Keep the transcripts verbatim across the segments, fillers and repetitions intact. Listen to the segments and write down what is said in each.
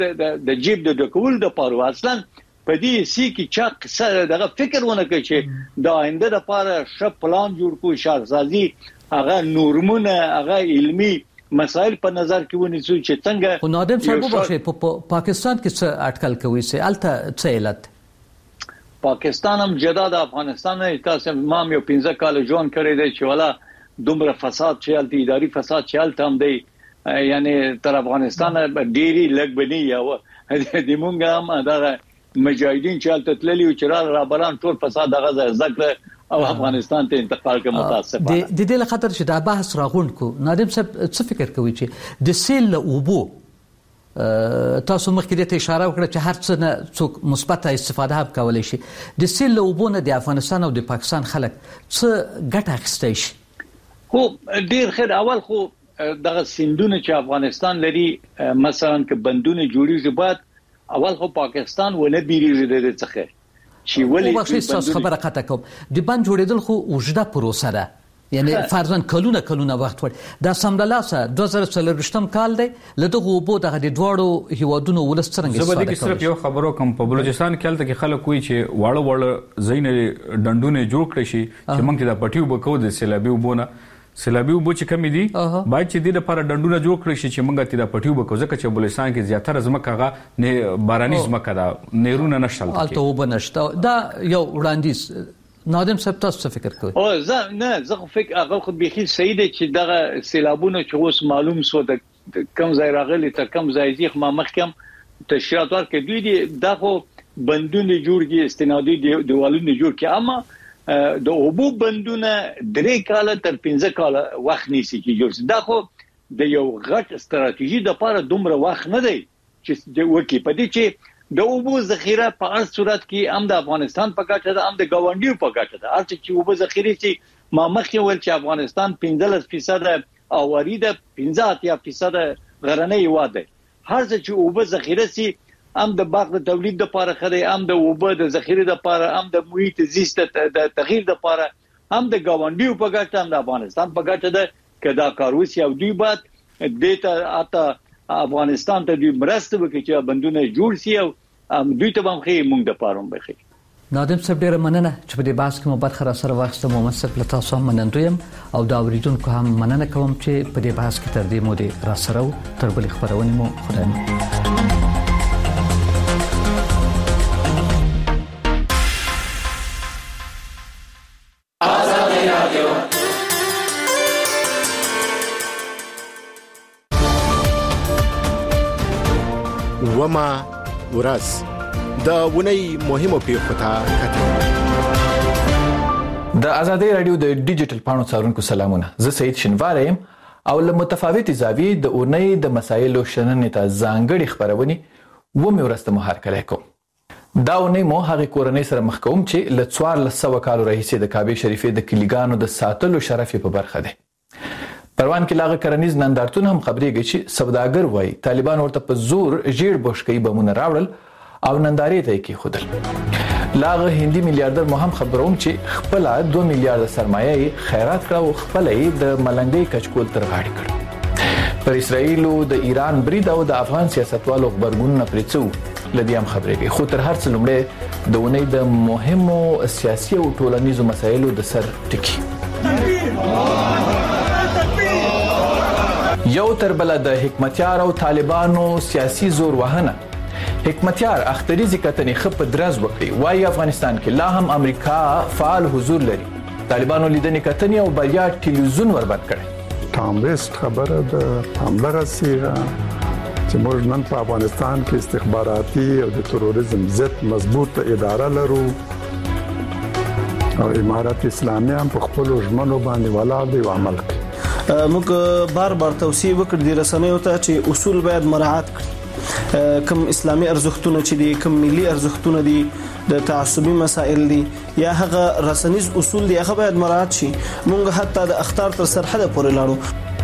د جیب د ډکول د پاره اصلا په دې سی کې چا قصه دغه فکر ونه کوي چې د آینده لپاره ش پلان جوړ کو شارسازي هغه نورمونه هغه علمي مسائل په نظر کې ونیسو چې څنګه خو نادم صاحب وبخښه په پاکستان کې څه اټکل کوي سه الته څه علت پاکستان هم جدا د افغانستان نه تاسو ما یو پنځه کال ژوند کړی دی چې ولا دومره فساد چې الته اداري فساد چې الته هم دی یعنی تر افغانستان ډيري لګ بني یا د مونږ هم دا مجاهدین چې الته تللی او چې را بلان ټول فساد دغه ذکر او افغانستان ته انتقال کوي متاسفانه د دې له خاطر چې دا بحث راغونډ کو نادم صاحب څه فکر کوي چې د سیل او بو تاسو مخکې ته اشاره وکړه چې هر څه نه څوک مثبت استفاده هم کولای شي د سیل او بو نه د افغانستان او د پاکستان خلک څه ګټه اخیستای شي خو ډیر خیر اول خو دغه سیندونه چې افغانستان لري مثلا ک بندونه جوړیږي بعد اول خو پاکستان ونه بیریږي د څخه چې ولې په خبره قطع کوم د بند جوړیدل خو وجده پروسه ده یعنی فرضاً کلونه کلونه وخت ور دا سمدلاسه دوه زره څلور کال دی لدغه وبو دغه د دوړو هیوادونو ولسترنګ زبر دي صرف یو خبرو کوم په بلوچستان کې الته کې خلک کوي چې واړه واړه زین ډندونه جوړ کړی شي چې موږ ته د پټیو بکو د سیلابي وبونه سیلابي وبو چې کمی دي باید چې د لپاره ډندونه جوړ کړی شي چې موږ ته د پټیو بکو ځکه چې بلوچستان کې زیاتره زمکه نه باراني زمکه دا نیرونه نشل الته وبنشته دا یو وړاندیز نادم صاحب تاسو فکر کوئ او زه نه زه فکر هغه خو بيخي صحیح دی چې دغه سیلابونه چې اوس معلوم سو د کم ځای راغلي ته کم ځای ځخ ما مخکم تشریحات ورکړي دوی دي دغه بندونه جوړږي استنادي دیوالونه جوړ کړي اما د اوبو بندونه درې کال تر پنځه کال وخت نیسي چې جوړ دا خو د یو غټ ستراتیژي د لپاره دومره وخت نه دی چې د وکی په دې چې د اوبو ذخیره په هر صورت کې هم د افغانستان په ګټه ده هم د ګاونډیو په ګټه ده هر چې اوبو ذخیره چې ما مخکې ول چې افغانستان پنځلس فیصد اواري ده پنځه اتیا فیصد غرنۍ هیواد ده هر چې اوبو ذخیره سي هم د باغ د تولید لپاره خدای هم د اوبو د ذخیره لپاره هم د محیط زیست د تغییر لپاره هم د ګاونډیو په ګټه هم د افغانستان په ګټه ده کدا کاروسی او دوی بعد دته اته افغانستان ته دوی مرسته وکړي چې بندونه جوړ شي او دوی ته هم خې مونږ د پاروم بخي نادم صاحب ډیره مننه چې په دې بحث کې مو برخه را سره واخسته محمد صاحب له تاسو هم منندویم او دا اوریدونکو هم مننه کوم چې په دې بحث کې تر دې مو دې را سره تر بل خبرونه مو خدای وما ورځ د ونی مهمو پیښو ته کتل د ازادي رادیو د ډیجیټل پاڼو څارونکو سلامونه زه سید شنوار یم او له متفاوتې زاویې د اونۍ د مسایلو شننې ته ځانګړي خبرونه و مې ورسته مهار کړی کوم دا اونۍ مو هغه کورنۍ سره مخ کوم چې ل څوارلس سوه کالو راهیسې د کعبه شریفې د کلیګانو د ساتلو شرف په برخه ده پروان کې لاغه کرنیز نندارتون هم خبرېږي چې سوداګر وای طالبان ورته په زور ژیړ بوشکې بمونه راوړل او نندارې ته کې خودل لاغه هندي میلیارډر مو هم خبروم چې خپل دوه میلیارډ سرمایه خیرات کړ او خپل د ملنګي کچکول تر غاړي کړ پر اسرائیل او د ایران برید او د افغان سیاستوالو خبرګونونه پرېڅو لدی هم خبرېږي خو تر هر څه لومړی د اونۍ د مهمو سیاسي او ټولنیزو مسایلو د سر ټکی یو تر بل د حکمتیار او طالبانو سیاسي زور وهنه حکمتیار اختریزي کتنې خپ درز وکړي وايي افغانستان کې لا هم امریکا فعال حضور لري طالبانو لیدنې کتنې او بریا ټلویزیون وربند کړي تامبست خبره ده همدغه سیغه چې موږ نن په افغانستان کې استخباراتي او د تروریزم ضد مضبوط اداره لرو او امارات اسلامي هم په خپل ژمنو باندې ولاړ دی او عمل کوي موږ بار بار توصیه وکړ د رسنیو ته چې اصول باید مراعات کړي کوم اسلامي ارزښتونه چې دي کوم ملي ارزښتونه دي د تعصبي مسائل دي یا هغه رسنیز اصول دي هغه باید مراعات شي موږ حتی د اختار تر سرحده پورې لاړو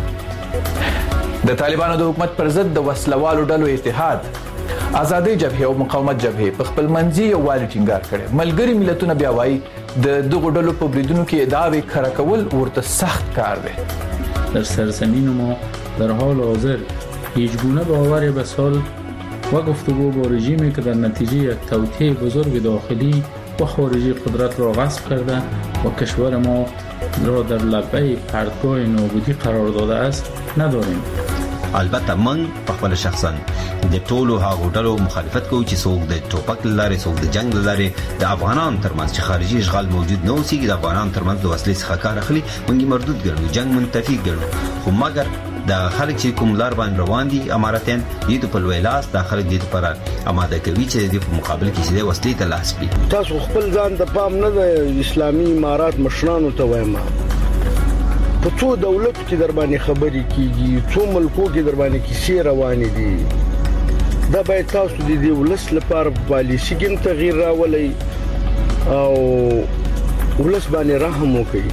د طالبانو د حکومت پر ضد د وسلوالو ډلو اتحاد آزادي جبهه او مقاومت جبهه په خپل منځي یو والي ټینګار کړي ملګری ملتونه بیا وایي د دغه ډلو په بریدونو کې ادعاوې کړه کول ورته سخت کار دی در سرزمین ما در حال حاضر هیچ گونه باور به سال و گفتگو با رژیمی که در نتیجه یک توطئه بزرگ داخلی و خارجی قدرت را غصب کرده و کشور ما را در لبه پرتگاه نابودی قرار داده است نداریم. البته من په خپل شخصا د ټولو هغو ډلو مخالفت کوم چې څوک د ټوپک لارې څوک د جنگ لارې د افغانان ترمنځ چې خارجي اشغال موجود نه اوسېږي د افغانان ترمنځ د وسلې څخه کار اخلي موږ مردود ګڼو، جنگ منتفي ګڼو. خو مګر د خلک چې کوم لار باندې روان دي اماراتین دې په لوی لاس د خلک دې لپاره آماده کوي چې د مقابل کې چې وسلې ته لاس پي. تاسو خپل ځان د پام نه د اسلامي امارات مشرانو ته وایم په څو دولت کې در باندې خبرې کیږي، څو ملکو کې در باندې کیسې روانې دي. دا باید تاسو د دې ولس لپاره پالیسي کې تغییر راولئ او ولس باندې رحم وکړئ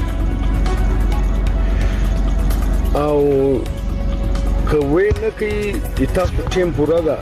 او کوي نه کوي تاسو ټیم پورا ده.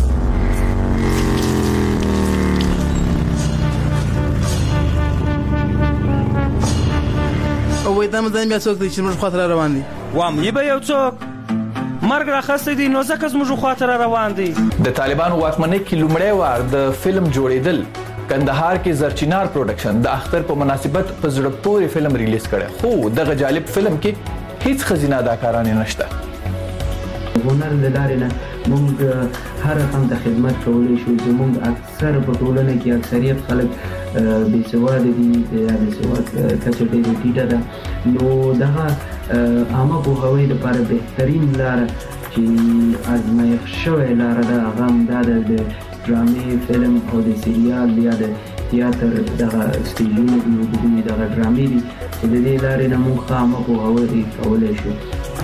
او وای دا مدام بیا څوک دی چې موږ خاطر روان دي وام یې به یو څوک مرګ راخسته دي نو ځکه موږ خاطر روان دي. د طالبانو واکمنۍ کې لومړی وار د فلم جوړیدل کندهار کې زرچینار پروډکشن د اختر په مناسبت په زړه پورې فلم ریلیز کړي، خو دغه جالب فلم کې هیڅ خزینه اداکاران نشته. هنر د لارې نه موږ هر رقم د خدمت کولی شو. زموږ اکثر په ټولنه کې اکثریت خلک بې سواده دي یا بې سواد کچه ډېره ټیټه ده، نو دغه عامه پوهاوی لپاره بهترین لاره چې ازمایښت شوې لاره ده هغه همدا ده د ډرامې، فلم او د سریال یا د تیاتر دغه سټیجونه دي، دغه ډرامې دي چې د دې لارې نه موږ ښه عامه پوهاوی کولی شو.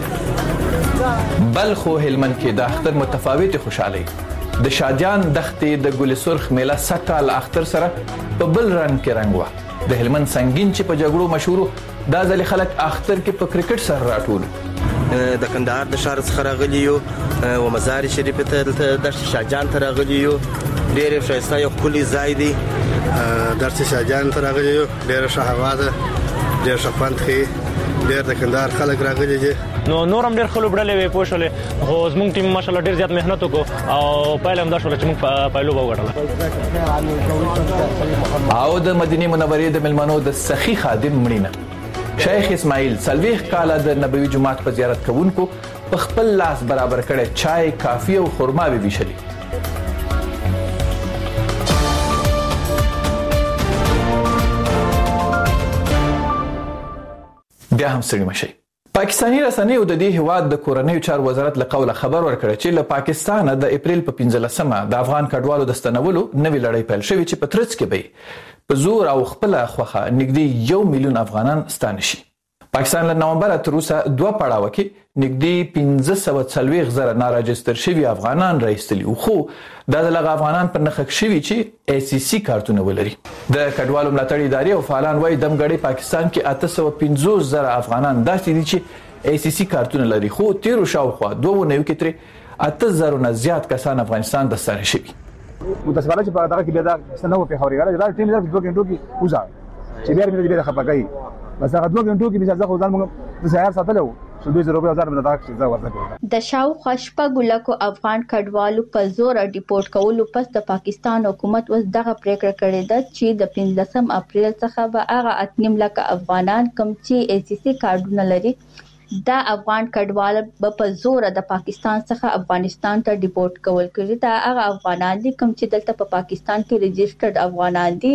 بلخ او هلمند کې د اختر متفاوتې خوشحالۍ د شادیان دښتې د ګل سرخ میله سکهال اختر سره په بل رنګ کې رنګ وه. د هلمند سنگین چې په جګړو مشهور دا ځل خلک اختر کې په کرکټ سره راټول. د کندهار د شهر څخه راغلي یو و مزار شریف ته د شاجان ته راغلي یو، ډېر ښایسته یو ښکلی ځای دی. درس شاجان ته راغلي یو، ډېر ښه هوا ده، ډېر ښه خوند ښیي، ډېر د کندهار خلک راغلي دي. نو نور هم ډېر خلک وړلې وې پوه شولې، خو زموږ ټیم ماشاءالله ډېر زیات مهنت وکړو او پایله هم دا شوله چې موږ پایلوبه وګټله. او د مدینې منورې د مېلمنو د سخي خادم مړینه شیخ اسماعیل څلوېښت کاله د نبوي جومات په زیارت کوونکو په خپل لاس برابر کړی چای، کافي او خرما به ویشلي. بیا هم ستړي مشئ. پاکستاني رسنیو د دې هیواد د کورنیو چارو وزارت له قوله خبر ورکړی چې له پاکستانه د اپریل په پنځلسمه د افغان کډوالو د ستنولو نوې لړۍ پیل شوې چې په ترڅ کې به په زور او خپله خوښه نږدې یو میلیون افغانان ستانه شي. پاکستان له نومبره تر اوسه دوه پړاوه کې نږدې پنځه سوه څلوېښت زره ناراجستر شوي افغانان راایستلي وو، خو دا د هغه افغانان په نښه شوي چې ای سی سی کارتونه ولري. د کډوالو ملاتړ ادارې او فعالان وایي دمګړی پاکستان کې اته سوه پنځوس زره افغانان داسې دي چې ای سی سی کارتونه لري، خو تیرو شاوخوا دوه اونیو کې ترې اته زرو نه زیات کسان افغانستان د ستانه شوي. متاسفانه چې په دغه کې بیا دا څه نه و پېښوري دا ټیم دوه غنټو کې وځه چې بیا مې دې خپه کوي بس هغه دوه غنټو کې مثال ځکه ځان موږ د سهار ساتلو شو دوه زره هزار باندې دا څه ورته د شاوخوا شپږ لکو افغان کډوالو په زور ډیپورټ کولو پس د پاکستان حکومت اوس دغه پریکړه کړې ده چې د پنځلسم اپریل څخه به هغه اتنیم لکه افغانان کم چې ای سی سی کارډونه لري دا افغان کډوال په زور د پاکستان څخه افغانستان ته ډیپورټ کول کړي. دا هغه افغانان دي کوم چې دلته په پاکستان کې ريجسترډ افغانان دي.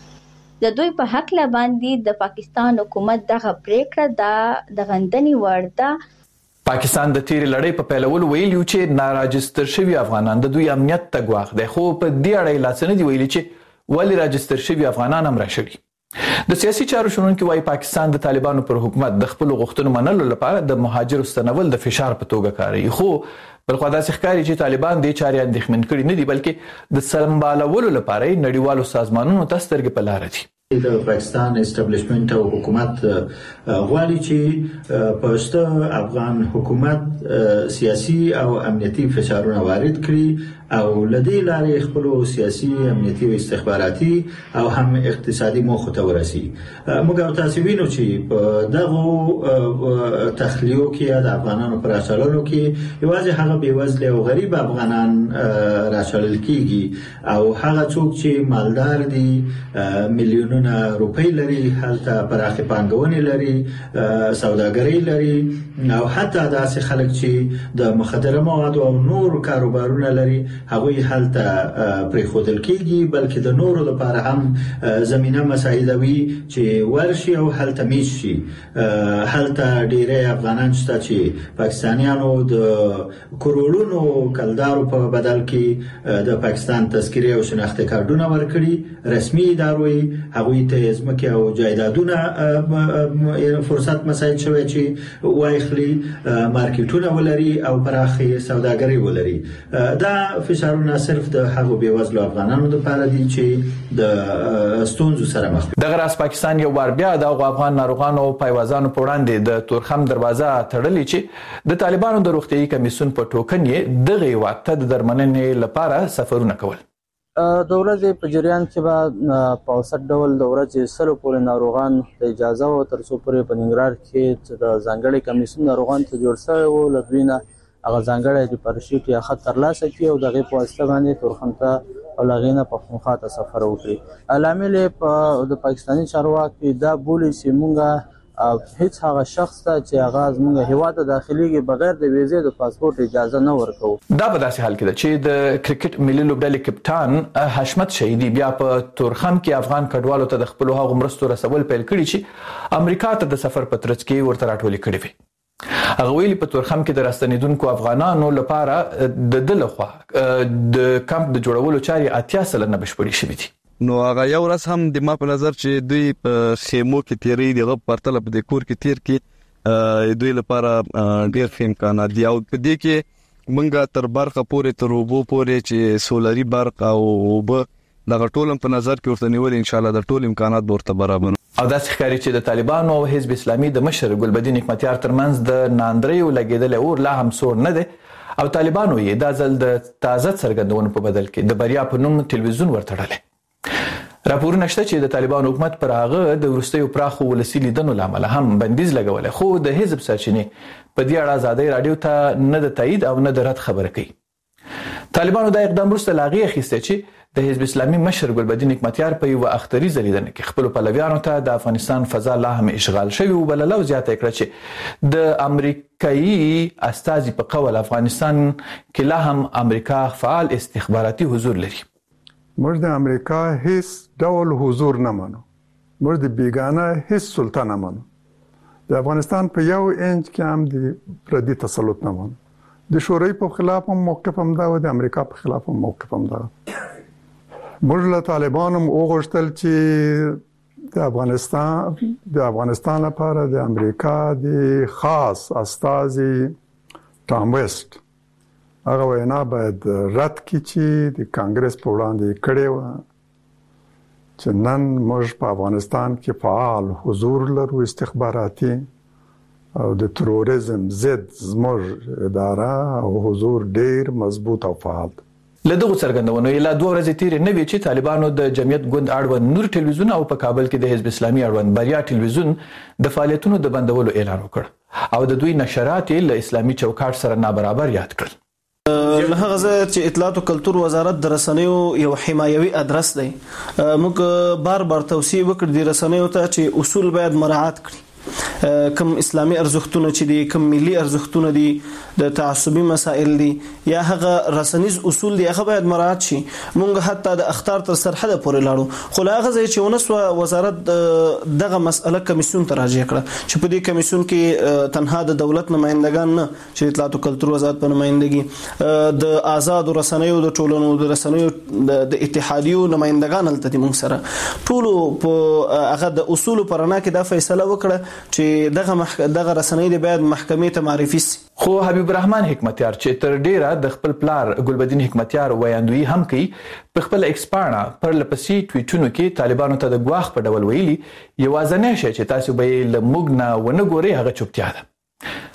د دوی په حق لا باندې د پاکستان حکومت دغه پریکړه دا د غندنې وړ ده. پاکستان د تیرې لړۍ په پیلولو ویلي چې ناراجستر شوي افغانان د دوی امنیت ته ګواښ دی، خو په دې اړه یې لا څه نه دي ویلي چې ولې راجستر شوي افغانان هم راشوي. د سیاسي چارو شنونکي وایي پاکستان د طالبانو پر حکومت د خپلو غوښتنو منلو لپاره د مهاجرو ستنول د فشار په توګه کاروي، خو بل خوا داسې ښکاري چې طالبان دې چارې اندېښمن کړي نه دي بلکې د سمبالولو لپاره یې نړیوالو سازمانونو ته سترګې په لاره دي. د پاکستان اسټابلیشمنت او حکومت غواړي چې پښتو افغان حکومت سیاسي او امنیتي فشارونه وارد کړي او لدې لارې خپل سیاسي امنیتي او استخباراتي او هم اقتصادي موخو ته ورسي. موږ تاسو وینو چې په دغه تخلیو کې د افغانانو پر اصلونو کې یوازې هغه بیوزله او غریب افغانان راچلل کیږي او هغه څوک چې مالدار دي میلیونونه روپۍ لري هلته پراخه پانګونې لري سوداګري لري او حتی داسې خلک چې د مخدره موادو او نور کاروبارونه لري هغوی هلته پرې خودل کیږي بلکې د نورو لپاره هم زمينه مساعدوي چې ورشي او هلته میشي. هلته ډیره افغانان شته چې پاکستانیانو د کروڑونو کلدارو په بدل کې د پاکستان تذکره او شناخته کارتونه ورکړي رسمي ادارې هغوی ته ځمکه او جایدادونه فرصت مساعد شوی چې وایخلي مارکیټونه ولري او پراخه سوداګري ولري. دا فشارونه صرف د هغو بیوزلو افغانانو لپاره دي چې د ستونزو سره مخ دي. دغه راس پاکستان یو بار بیا د افغان ناروغانو او پایوازانو په وړاندې د تورخم دروازه تړلې چې د طالبانو د روغتيایي کمیسیون په ټوکن یې دغه وخت د درملنې لپاره سفرونه کول. د ورځې په جریان کې به په اوسط ډول د ورځې سلو پورې ناروغان د اجازه او تر څو پورې په ننګرهار کې د ځانګړي کمیسیون ناروغان ته جوړ شوی و له دوی نه هغه ځانګړی ډیپارچیټ یا خط ترلاسه کړي او دغې په واسطه باندې تورخم ته او له هغې نه پښتونخوا ته سفر وکړي. لامل یې د پاکستاني چارواکي دا بولي چې مونږ هیڅ هغه شخص ته چې هغه زموږ هیواد ته داخليږي بغیر د ویزې د پاسپورت اجازه نه ورکوي. دا په داسې حال کې ده چې د کرکټ ملي لوبډلې کپټان حشمت شهیدي بیا په تورخم کې افغان کډوالو ته د خپل هغو مرستو رسول پیل کړي چې امریکا ته د سفر په ترڅ کې ورته راټولې کړې وي. هغه ویلي په تورخم کې د راستنیدونکو افغانانو لپاره د دلخوا د کمپ د جوړولو چارې اتیا سلنه بشپړې شوې دي. نو هغه یو ورځ هم د ما په نظر چې دوی په خیمو کې تیری دغه پرتل په د کور کې تیر کې دوی لپاره ډیر خیم کانا دی او په دې کې مونږه تر برخه پورې تر وبو پورې چې سولري برق او وب دغه ټولم په نظر کې ورته نیول ان شاء الله د ټول امکانات ورته برابر. او داسې ښکاري چې د طالبانو او حزب اسلامي د مشر ګلبدین حکمتیار ترمنځ د ناندریو لګیدل اور لا هم سور نه دی او طالبانو یې د ځل د تازه څرګندونو په بدل کې د بریا په نوم ټلویزیون ورتړل. راپورونه شته چې د طالبانو حکومت پر هغه د وروستیو پراخو ولسی لیدنو لامل هم بندیز لګولې خو د حزب سرچینې په دې اړه آزادۍ رادیو ته نه د تایید او نه د رد خبره کوي. طالبانو دا اقدام وروسته لاغي اخیسته چې د حزب اسلامي مشر ګلبدین حکمتیار په یو اختري زلیدنه کې خپل پلویانو ته د افغانستان فضا لا هم اشغال شوی او بللو زیاته کړ چې د امریکایي استازي په قول افغانستان کې لا هم امریکا فعال استخباراتي حضور لري. موږ د امریکا هیڅ ډول حضور نه منو. موږ د بیگانه هیڅ سلطان نه منو. د افغانستان په یو انچ کې هم د پردي تسلط نه منو. د شوروي په خلاف هم موقف هم دا و د امریکا په خلاف هم موقف هم دا. موږ له طالبانو وغوښتل چې د افغانستان د افغانستان لپاره د امریکا د خاص استازي ټام ویسټ هغه وینا باید رد کړي چې د کانګرس په وړاندې کړې و چې نن موږ په افغانستان کې فعال حضور لرو استخباراتي او د تروریزم ضد زموږ اداره او حضور ډیر مضبوط او فعال. لدغه څرګندونو یلا دوه ورځې تیر نه وی چې طالبانو د جمعیت ګوند اړوند نور ټلویزیون او په کابل کې د حزب اسلامي اړوند بریا ټلویزیون د فعالیتونو د بندولو اعلان وکړ او د دوی نشرات له اسلامي چوکاټ سره نابرابر یاد کړل. له هغه ځای چې اطلاعات او کلتور وزارت د رسنیو یو حمایوي ادرس دی موږ بار بار توصیه وکړو د رسنیو ته چې اصول باید مراعات کړي کم اسلامي ارزښتونه چې دي کم ملي ارزښتونه دي د تعصبي مسائل دي یا هغه رسنیز اصول دي هغه باید مراعات شي. مونږ حتی د اخطار تر سرحده پورې لاړو خو لا هغه ځای چې ونسو وزارت دغه مسأله کمیسیون ته راجع کړه چې په دې کمیسیون کې تنها د دولت نمائندگان نه چې اطلاعات او کلتور وزارت په نمائندګي د آزاد رسنیو د ټولنو د رسنیو د اتحادیو نمائندگان هلته دي مونږ سره ټول په هغه د اصول پرنا کې دا فیصله وکړه چې دغه مح... دغه رسنۍ د باید محکمې ته معرفي سي. خو حبیب الرحمن حکمتیار چې تر ډیره د خپل پلار ګلبدین حکمتیار ویاندوی هم کوي په خپل ایکسپانا پر لپسې ټویټونو کې طالبانو ته د ګواخ په ډول ویلي یوازنی شی چې تاسو به له موږ نه ونه ګوري هغه چوپتیا ده.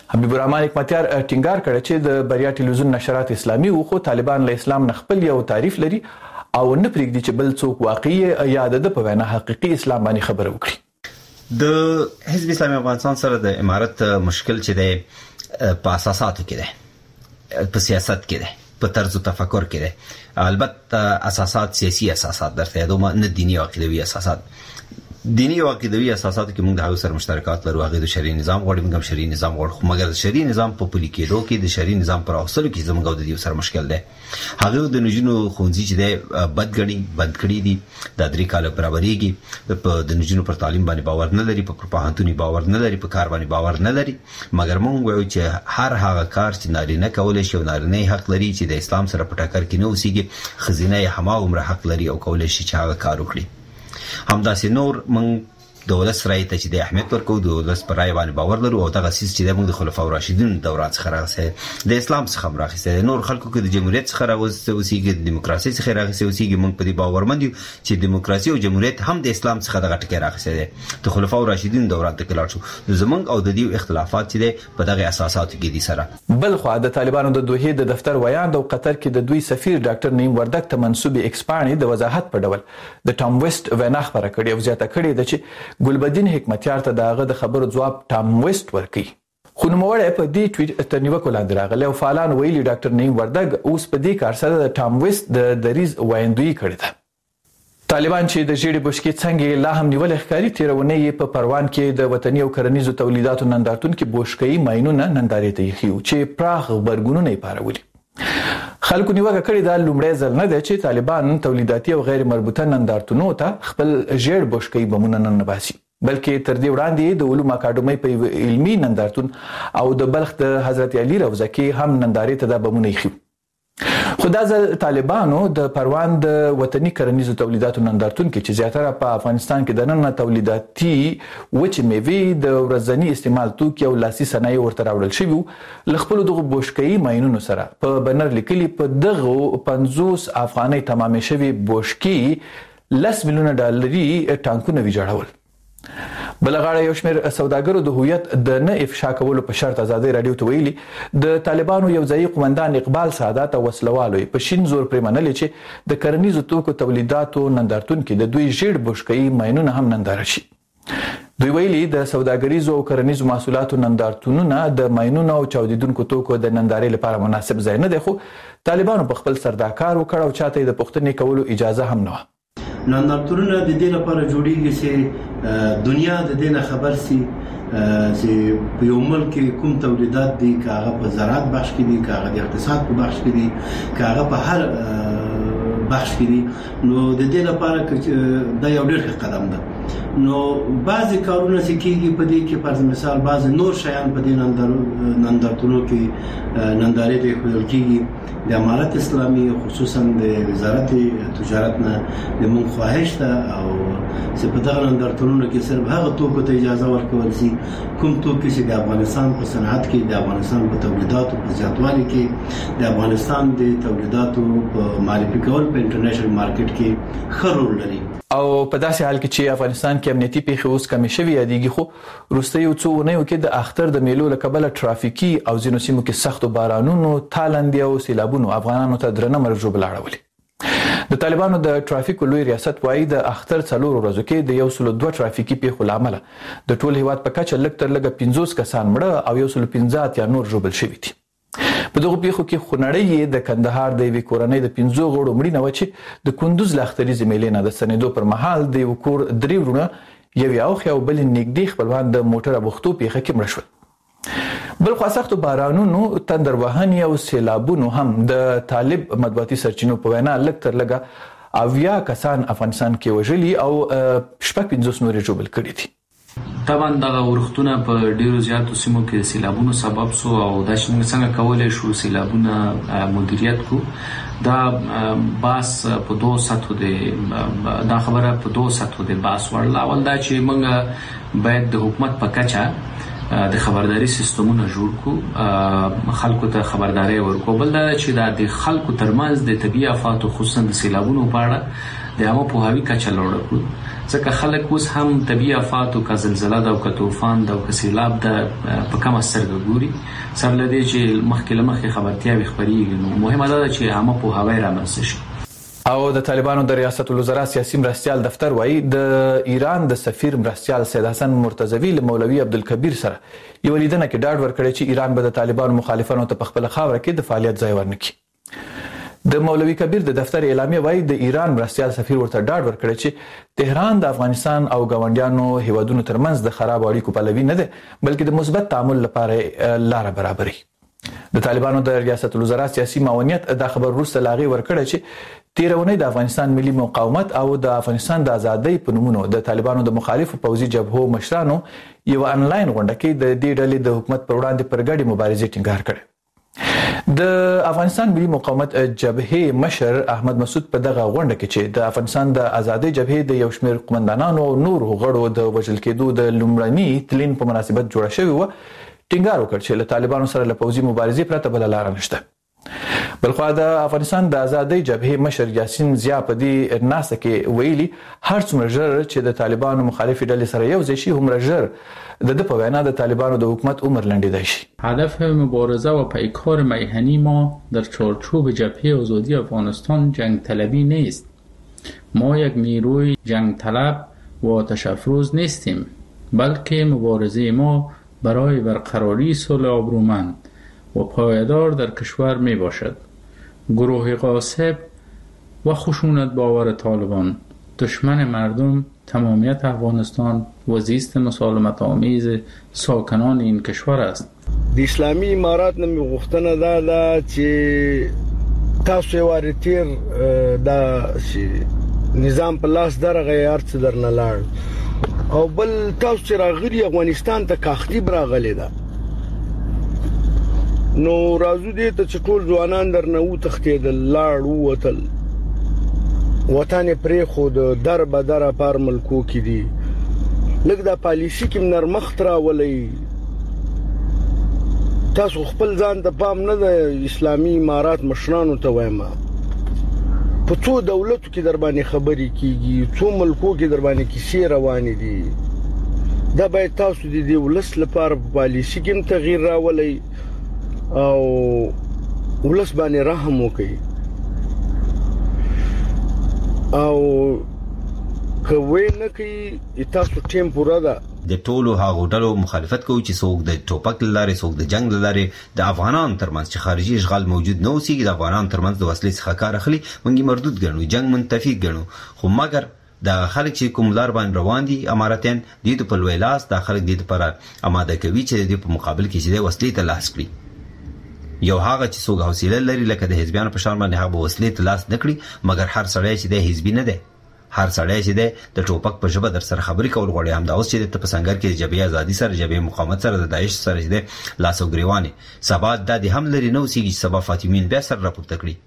حبیب الرحمن حکمتیار ټینګار کړی چې د بریا ټلویزیون نشرات اسلامي وو خو طالبان له اسلام نه خپل یو تعریف لري او نه پرېږدي چې بل څوک واقعي یا د په وینا حقيقي اسلام باندې خبره وکړي. د حزب اسلامي افغانستان سره د امارت مشکل چې دی په اساساتو کې دی، په سیاست کې دی، په طرز تفکر کې دی. البته اساسات سیاسي اساسات درته یادوم، نه دینی او عقیدوي اساسات. دینی او عقیدوي اساساتو کې موږ د هغو سره مشترکات لرو. هغه د شرعي نظام غواړي، موږ هم شرعي نظام غواړو، خو مګر د شرعي نظام په پلي کېدو کې د شرعي نظام پر اوسلو کې زموږ او د دې سره مشکل دی. هغه د نجونو ښوونځي چې دی بدګړي بند کړي دي، د درې کاله برابرېږي، په د نجونو پر تعلیم باندې باور نه لري، په پوهنتون باور نه لري، په کار باندې باور نه لري. مګر موږ وایو چې هر هغه کار چې نارینه کولی شي او نارینه حق لري چې د اسلام سره په ټکر کې نه اوسېږي، ښځینه یې هماغومره حق لري او کولی شي چې هغه کار وکړي. همداسې نور موږ د ولس رایې ته چې د اهمیت ورکوو، د ولس پر رایې باندې باور لرو او دغه څیز چې دی موږ د خلفاء راشدین دوران څخه راغلی، د اسلام څخه هم راخیستی دی. نور خلکو کې د جمهوریت څخه راوستی اوسېږي، د دیموکراسۍ څخه راخیستی اوسېږي. موږ په دې باورمند یو چې دیموکراسي او جمهوریت هم د اسلام څخه دغه ټکی راخیستی دی. د خلفاء راشدین دوران ته لاړ شو، زموږ او د دې اختلافات چې دی په دغه اساساتو کې دي سره. بل خو د طالبانو د دوحې د دفتر ویاند او قطر کې د دوی سفیر ډاکټر نعیم وردګ ته منسوب ایکسپاني د وضاحت په ډول د ټام ویسټ وینا خبره کړې او زیاته کړې ده چې ګلبدین حکمت تیار ته داغه د خبرو جواب ټام ویسټ ورکړي. خو نوموړی په دې ټویټ تر نیوکو لاندې راغلی او فعالان ویلي ډاکټر نعیم وردګ اوس په دې کار سره د ټام ویسټ د دریز وایندویي کړې ده. طالبان چې د ژیړې بشکې څنګه لا هم نیول ښکاري، تیرونه یې په پروان کې د وطني او کرنیزو تولیداتو نندارتون کې بوشکې ماینونه نندارې ته یې چې پراخ غبرګونونه یې پارولي. خلکو نیوکه کړې ده لومړی ځل نه دی چې طالبان تولیداتي او غیر مربوطه نندارتونو ته خپل ژیړ بشکې بمونه ننباسي، بلکې تر دې وړاندې د علوم اکاډمۍ په علمي نندارتون او د بلخ د حضرت علي روضه کې هم نندارې ته د بمونه ایښي. خو دا ځل طالبانو د پروان د وطني کرنیزو تولیداتو نندارتون کې چې زیاتره په افغانستان کې د نن تولیداتي وچې میوې د ورځني استعمال توکي او لاسي صنایع ورته راوړل شوي، له خپلو دغو بوشکې ماینونو سره په بنر لیکلي په دغو پنځوس افغانۍ تمامې شوي بوشکې لس میلیونه ډالري ټانکونه ویجاړول. بل غاړه یو شمېر سوداګرو د هویت د نه افشا کولو په شرط ازادي رادیو ته ویلي د طالبانو یو ځایي قومندان اقبال سعادت او وسلوالو په شین زور پرې منلې چې د کرنیزو توکو تولیداتو نندارتون کې د دوی ژیړ بشکې ماینونه هم ننداره شي. دوی ویلي د سوداګریزو او کرنیزو محصولاتو نندارتونونه د ماینونو او چاودیدونکو توکو د نندارې لپاره مناسب ځای نه دی، خو طالبانو په خپل سر دا کار وکړ او چاته د پوښتنې کولو اجازه هم نه. نندارتونونه د دې لپاره جوړیږي چې دنیا د دې نه خبر سي چې په یو ملک کې کوم تولیدات دي، که هغه په زراعت بخش کې دي، که هغه د اقتصاد په بخش کې دي، که هغه په هر بخش کې دي. نو د دې لپاره دا یو ډېر ښه قدم ده. نو بعضې کارونه چې کېږي په دې کې فرض مثال بعضې نور شیان په دې نندارتونو کې نندارې ته ایښودل کېږي. د امارت اسلامي خصوصا د وزارت تجارت نه د مونږ خواهش ده او چې په دغه نندارتونونو کې صرف هغه توکو ته اجازه ورکول شي کوم توکي چې د افغانستان په صنعت کې، د افغانستان په تولیداتو په زیاتوالي کې، د افغانستان د تولیداتو په معرفي کول په انټرنیشنل مارکیټ کې ښه رول لري. او په داسې حال کې چې افغانستان کې امنیتي پیښې اوس کمې شوې یادېږي، خو وروسته یو څو اونیو کې د اختر د میلو له کبله ټرافیکي او ځینو سیمو کې سختو بارانونو، تالندې او سیلابونو افغانانو ته درنه مرګ ژوبله اړولې. د طالبانو د ټرافیکو لوی ریاست وایي د اختر څلورو ورځو کې د یو سلو دوه ټرافیکي پیښو له امله د ټول هیواد په کچه لږ تر لږه پنځوس کسان مړه او یو سلو پنځه اتیا نور ژوبل شوي دي. په دغو پیښو کې خونړۍ د کندهار د یوې کورنۍ د پنځو غړو مړینه وه چې د کندوز له اختریزې میلې نه د ستنېدو پر مهال د یو کور درې وروڼه، یو یې اوښی او بل یې نږدې خپلوان د موټر ابوختو پیښه کې مړه شول. بل خوا سختو بارانونو، تندر وهنې او سیلابونو هم د طالب مطبوعاتي سرچینو په وینا لږ تر لږه اویا کسان افغانستان کې وژلي او شپږ پنځوس نور یې ژوبل کړي دي. طبعا دغه ورښتونه په ډیرو زیاتو سیمو کې د سیلابونو سبب سو او دا چې موږ څنګه کولی شو سیلابونه مدیریت کو، دا باس په دوه سطحو دی. دا خبره په دوه سطحو دی باس وړل. اول دا چې موږ باید د حکومت په کچه د خبرداري سیستمونه جوړ کو، خلکو ته خبرداري ورکو. بل دا چې د خلکو ترمنځ د طبيعي آفات خصوصا د سیلابونو په اړه د عامه پوهاوی کچه لوړه کړو، ځکه خلک اوس هم طبيعي آفات او که زلزلہ ده او که طوفان ده او که سیلاب ده په کم سترګه ګوري، سره لدی چې مخکې لمخې خبرتیاوي خبريږي. نو مهمه ده چې عامه پوهاوی رامنځته شي. او د طالبانو د ریاست الوزرا سیاسي مرستيال دفتر وایي د ایران د سفیر مرستيال سید حسن مرتضوی له مولوی عبدالکبیر سره یو لیدنه کې ډاډ ورکړی چې ایران به د طالبانو مخالفانو ته په خپل خاوره کې د فعالیت ځای ورنکړي. د مولوی کبیر د دفتر اعلامیه وایي د ایران مرستيال سفیر ورته ډاډ ورکړی چې تهران د افغانستان او ګاونډیانو هیوادونو ترمنځ د خراب اړیکو پلوي نه ده، بلکې د مثبت تعامل لپاره لار برابري. د طالبانو د ریاست الوزرا سیاسي معاونیت د خبر وروسته لاغي ورکړی چې تیرونی د افغانستان ملي مقاومت او د افغانستان د ازادۍ په نومونو د طالبانو د مخالفو پوځي جبهو مشرانو یو انلاین غونډه کې د دې ډلې د حکومت پر وړاندې پر ګډي مبارزې ټینګار کړ. د افغانستان ملي مقاومت جبهه مشر احمد مسعود په دغه غونډه کې چې د افغانستان د ازادۍ جبهه د یو شمېر قومندانانو او نور غړو د وژل کېدو د لومړني تلین په مناسبت جوړ شوی و، ټینګار وکړ چې له طالبانو سره له پوځي مبارزې پرته بل لار نشته. بلخو د افغانستان د ازادۍ جبهه مشر یاسین زیا په دې ناسه کې ویلي هر څومره ژر چې د طالبانو مخالفي ډلې سره یو ځای شي هومره ژر د د په وینا د طالبانو د حکومت عمر لنډیدای شي. هدف مبارزه و پیکار میهنی ما در چارچوب جبهه آزادی افغانستان جنگ طلبی نیست. ما یک نیروی جنگ طلب و آتش افروز نیستیم، بلکه مبارزه ما برای برقراری صلح آبرومند و پایدار در کشور می باشد. گروه غاصب و خشونت باور طالبان دشمن مردم، تمامیت افغانستان و زیست مسالمت آمیز ساکنان این کشور است. د اسلامي امارات نه غوښتنه ده دا چې تاسو یې ورتیر دا نظام په لاس درغه ارڅ درنه لاړ او بل تاسو چې راغلي افغانستان ته کاختیب راغلي ده، نو راځو دې ته چې ټول ځوانان درنه و تختیدل لاړ وتل وطن پرې خو د در به در پر ملکو کې دي لکه دا پالیسی کې نرمخت راولي. تاسو خپل ځان ته پام نه د اسلامي امارات مشرانو ته وایم په څو دولتو کې در باندې خبري کیږي، څو ملکو کې در باندې کیسې روانې دي. دا باید تاسو د دې ولس لپاره پالیسی کې تغییر راولي او ولس باندې رحم وکړي او کوي نه کوي تاسو ټیم پورا ده. د ټولو هغو ډلو مخالفت کوي چې څوک د ټوپک لارې څوک د جنگ لارې د افغانان ترمنځ چې خارجي اشغال موجود نه اوسېږي د افغانان ترمنځ د وسلې څخه کار اخلي، موږ مردود ګڼو، جنگ منتفي ګڼو. خو مګر د خلک چې کوم لار باندې روان دي اماراتین د دې په لوی لاس د خلک د لپاره آماده کوي چې د په مقابل کې چې د وسلې ته لاس کړي. یو هغه چې څوک حوصله لري لکه د حزبیانو په شان باندې هغه وسلې ته لاس نکړي، مګر هر سړی چې د حزبي نه دی، هر سړی چې د ټوپک په ژبه در سره خبرې کول غواړي، هم دا اوس چې د پسنګر کې د جبهه ازادي سره جبهه مقاومت سره د داعش سره د لاس او ګریوانې سبا د هم لري نو سیږي سبا فاطمین بیا سره راپورته کړي.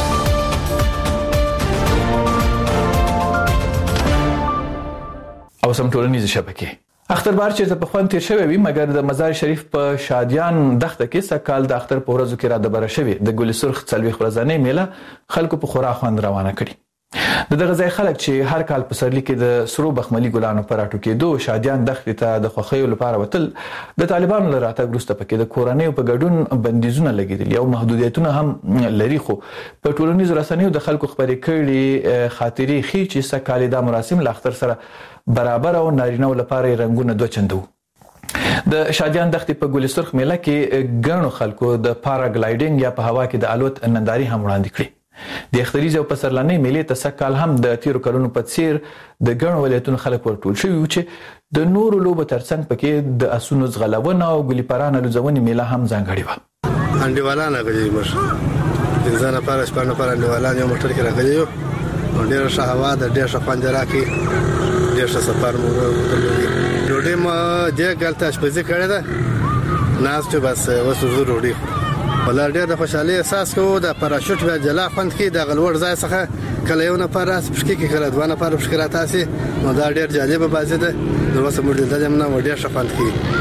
او سم ټولنیز شبکې اختربار چې په خوان تیر شوی وي، مګر د مزار شریف په شادیان دښته کې سکهال د اختر په ورځو کې را د بره شوی د ګل سرخ څلوي ورځې میله خلکو په خورا خوند روانه کړي. د دغه ځای خلک چې هر کال په سرلی کې د سرو بخملي ګلانو پر اټو کې دوه شادیان دښته ته د خوخیو لپاره وتل، د طالبانو لراته ګرسته پکې د کورنۍ په ګډون بندیزونه لګیدل او محدودیتونه هم لري. خو په ټولنیزو رسنیو د خلکو خبرې کړي خاطري خي چې سکهال د مراسم ل اختر سره برابر او نارینه لپاره رنگونه دوه چندو. د شادیان دښتې په ګل سرخ میله کې ګڼو خلکو د پاراګلایډینګ یا په هوا کې د الوت ننداري هم وړاندې کړې. د اختریز او پسرلانې میلې ته سکهال هم د تیرو کلونو په څیر د ګڼو ولایتونو خلک ورټول شوي وو چې د نورو لوبو ترڅنګ پکې د اسونو ځغلونه او ګلي پرانه لوځونې میله هم ځانګړې وه. انډیوالان راغلي موږ انسان لپاره شپه لپاره انډیوالان یو موټر کې راغلي یو ډېر ښه هوا د ډېر ښه خوند راکړي، ډېر ښه سفر مو وکړ. ډوډۍ ما دې ګالته شپږ کړه ده ناس ته بس وسو ډوډۍ ولا ډېر د خوشحالي احساس کوو. د پاراشوټ بیا جلا خوند کې د غلوړ ځای څخه کله یو نفر راس پښکې کې کله دوه نفر پښکې راتاسي، نو دا ډېر جالب بازي ده. نو وسه موږ دلته نه ډېر ښه خوند کوي.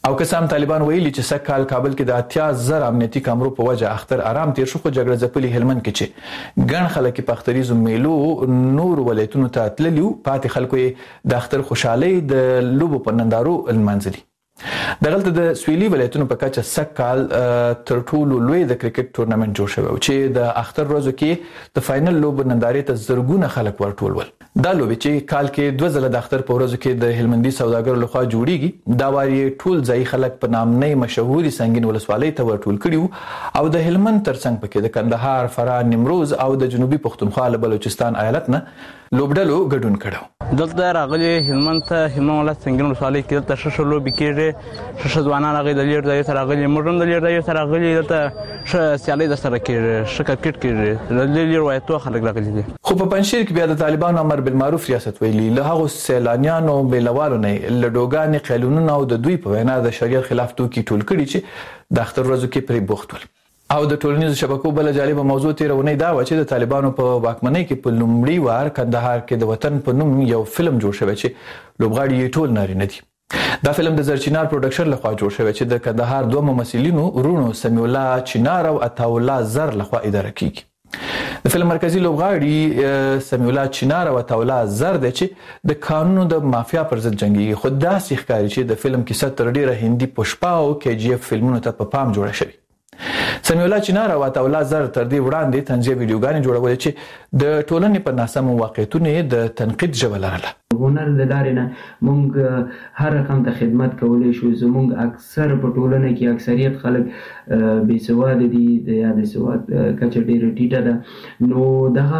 او قسم طالبان ویلي چې سږ کال کابل کې د اتیا زر امنیتي کامرو په وجه اختر آرام تیر شو، خو جګړه ځپلي هلمند کې چې ګڼ خلک په اختریزو میلو نور ولایتونو ته تللي وو، پاتې خلکو یې د اختر خوشحالۍ د لوبو په نندارو لمانځلي. دغلته د سویلي ولایتونو په کچه سږ کال تر ټولو لوی د کرکټ تورنمنت جوړ شوی چې د اختر ورځو کې د فاینل لوب نندارې ته زرګونه خلک ورټول ول. دا لوبې چې کال کې دوه ځله د اختر په ورځو کې د هلمندي سوداګرو لخوا جوړیږي، دا واري ټول ځای خلک په نامنۍ مشهوري سنگین ولسوالۍ ته ورټول کړي او د هلمند ترڅنګ پکې د کندهار، فراه، نیمروز او د جنوبي پښتونخوا له بلوچستان ایالت نه لوبډلو ګډون کړو. دلته راغلي هلمند ته هلمند ولایت سنگین ولسوالۍ کې دلته ښه ښه لوبې کېږي، ښه ښه ځوانان راغلي د لېر ځایو ته راغلي، موږ هم د لېر ځایو ته راغلي، دلته ښه سیالۍ درسره کېږي، ښه کرکټ کېږي، د لېر ولایتو خلک راغلي دي. خو په پنجشیر کې بیا د طالبانو امر بالمعروف ریاست ویلي له هغو سیلانیانو بیلوالو نه له ډوګانې قانونونه او د دوی په وینا د شریعت خلاف توکي ټول کړي چې د اختر ورځو کې پرې بوخت ول. او د ټولنیزو شبکو بل جالبه موضوع تیرونی دا و چې د طالبانو په واکمنۍ کې په لومړي وار کندهار کې د وطن په نوم یو فلم جوړ شوی چې لوبغاړي یې ټول نارینه دي. دا فلم د زرچینار پروډکشن لخوا جوړ شوی چې د کندهار دوه ممثلینو رونو سمیع الله چنار او عطا الله زر لخوا اداره کیږي. د فلم مرکزی لوبغاړي سمیع الله چنار او عطا الله زر د چې د قانونو د مافیا پر ضد جنگي، خو داسې ښکاري چې د فلم کیسه تر ډیره هندي پشپا او کې جی اف فلمونو ته په پام جوړه شوی. سمیع الله چنار او عطا الله زر تر دې وړاندې طنزیه ویډیوګانې جوړولې چې د ټولنې په ناسمو واقعیتونو د تنقید ژبه لرله. هنر د لارې نه موږ هر رقم ته خدمت کولی شو. زموږ اکثر په ټولنه کې اکثریت خلک بې سواده دي یا د سواد کچه ډېره ټیټه ده، نو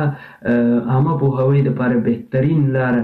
دغه عامه پوهاوی دپاره بهترین لاره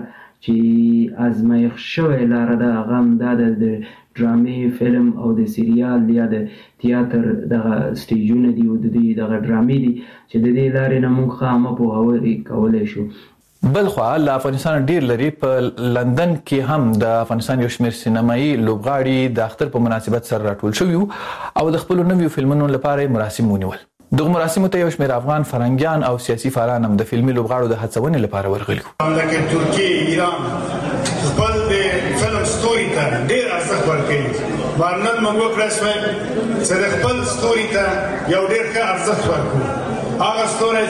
چې ازمایښت شوې لاره ده هغه همدا ده د ډرامې، فلم او د سریال یا د تیاتر دغه سټیجونه دي او د دې دغه ډرامې دي چې د دې لارې نه موږ ښه عامه پوهاوی کولی شو. بل خوا له افغانستان ډیر لري په لندن کې هم د افغانستان یو شمېر سینمایي لوبغاړي د اختر په مناسبت سره راټول شوي او د خپلو نویو فلمونو لپاره مراسم ونیول. دغه مراسمو ته یو شمېر افغان فرهنګیان او سیاسي فعالان هم د فلمي لوبغاړو د هڅونې لپاره ورغلي. لکه ترکیه، ایران خپل د فلم ستوري ته ډېر ارزښت ورکوي. بارنل موږ وکړی شوی چې د خپل ستوري ته یو ډېر ښه ارزښت ورکړو. هغه ستوری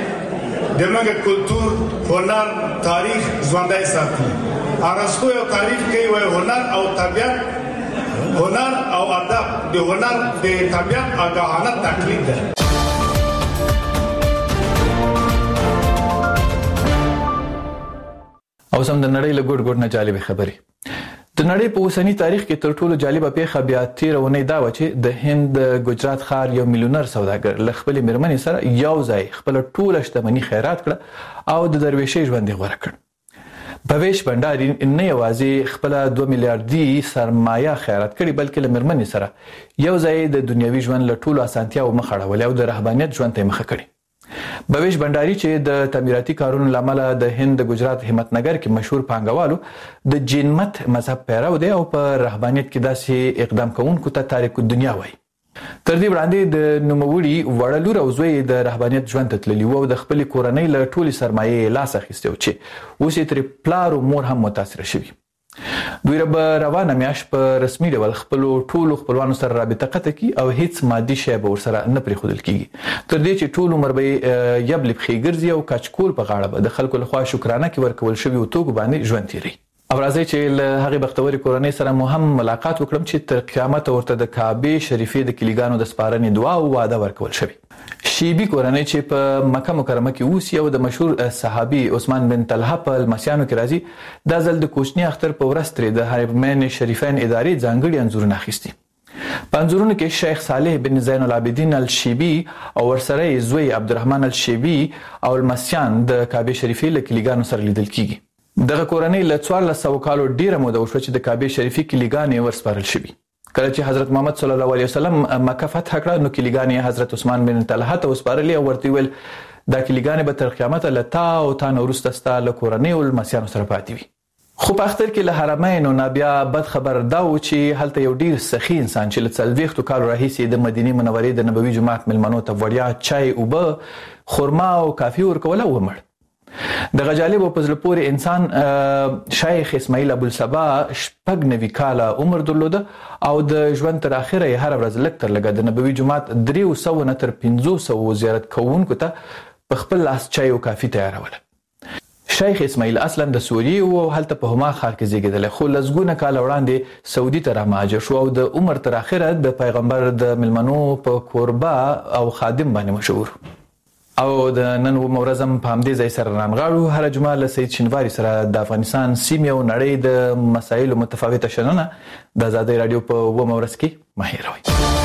چې د موږ کلتور، هنر، تاریخ ژوندی ساتي. ارسطو یو تعریف کوي وایي هنر او طبیعت، هنر او ادب د هنر د طبیعت آګاهانه تقلید ده. او سم د نړۍ له ګوټ ګوټ نه جالبه خبرې. د نړۍ په اوسنی تاریخ کې تر ټولو جالبه پیښه بیا تیرونی دا و چې د هند ګجرات ښار یو میلیونر سوداګر له خپلې مېرمنې سره یو ځای خپله ټوله شتمني خیرات کړه او د درویشۍ ژوند یې غوره کړ. بویش بنډاري نه یوازې خپله دوه میلیاردي سرمایه خیرات کړې بلکې له مېرمنې سره یو ځای د دنیوي ژوند له ټولو اسانتیاوو مخ اړولې او د رهبانیت ژوند ته یې مخه کړې. بویش بنډاري چې د تعمیراتي کارونو له امله د هند د ګجرات همتنګر کې مشهور پانګوالو د جین مت مذهب پیرو دی او په رهبانیت کې داسې اقدام کوونکو ته تاریک الدنیا وایي. تر دې وړاندې د نوموړي وړه لور او زوی د رهبانیت ژوند ته تللي وو او د خپلې کورنۍ له ټولې سرمایې لاس اخیستی و چې اوس یې ترې پلار او مور هم متاثره شوي. دوی به روانه میاشت په رسمي ډول خپلو ټولو خپلوانو سره رابطه قطع کړي او هیڅ مادي شی به ورسره نه پرېښودل کېږي، تر دې چې ټول عمر به یې یبلې پښې ګرځي او کچکول په غاړه به د خلکو لخوا شکرانه کې ورکول شویو توکو باندې ژوند تېروي. او راځئ چې له هغې بختورې کورنۍ سره مو هم ملاقات وکړم چې تر قیامته ورته د کعبې شریفې د کلیګانو د سپارنې دعا او واده ورکول شوي. شیبي کورنۍ چې په مکه مکرمه کې اوسي او د مشهور صحابي عثمان بن طلحه په لمسیانو کې راځي، دا ځل د کوچني اختر په ورځ ترې د حرمین شریفین ادارې ځانګړي انځورونه اخیستي. په انځورونو کې شیخ صالح بن زین العابدین الشیبي او ورسره یې زوی عبدالرحمن الشیبي او لمسیان د کعبې شریفې له کلیګانو سره لیدل کیږي. دغه کورنۍ له څوارلس سوه کالو ډیره موده وشوه چې د کعبې شریفې کلیګانې ورسپارل شوي. کله چې حضرت محمد صلی الله علیه وسلم مکه فتح کړه نو کلیګانې حضرت عثمان بن طلحه ته وسپارلې او ورته ویل دا کلیګانې به تر قیامته له تا او تا نه وروسته ستا له کورنۍ او لمسیانو سره پاتې وي. خو په اختر کې له حرمینو نه بیا بد خبر دا و چې هلته یو ډیر سخي انسان چې له څلوېښتو کالو راهیسې د مدینې منورې د نبوي جومات مېلمنو ته وړیا چای، اوبه، خرما او کافي ورکوله ومړ. د غجالب په ځل پورې انسان شیخ اسماعیل ابوالصبا شپږ نوي کاله عمر درلود او د ژوند تر اخره یې هر ورځ لږ تر لږه د نبوي جومات درې سوه نه تر پنځه سوه زیارت کوونکو ته په خپل لاس چای او کافي تیاروله. شیخ اسماعیل اصلا د سوریې او هلته په هما ښار کې زیږېدلی، خو لسګونه کاله وړاندې سعودي ته رامهاجر شو او د عمر تر اخره د پیغمبر د مېلمنو په کوربه او خادم باندې مشهور. او د نن و مورزم په همدې ځای سره رانغاړو. هره جمعه له سید شینواري سره د افغانستان سیمې او نړۍ د مسایلو متفاوته شننه د ازادۍ راډیو په و مورز کې مه هېروئ.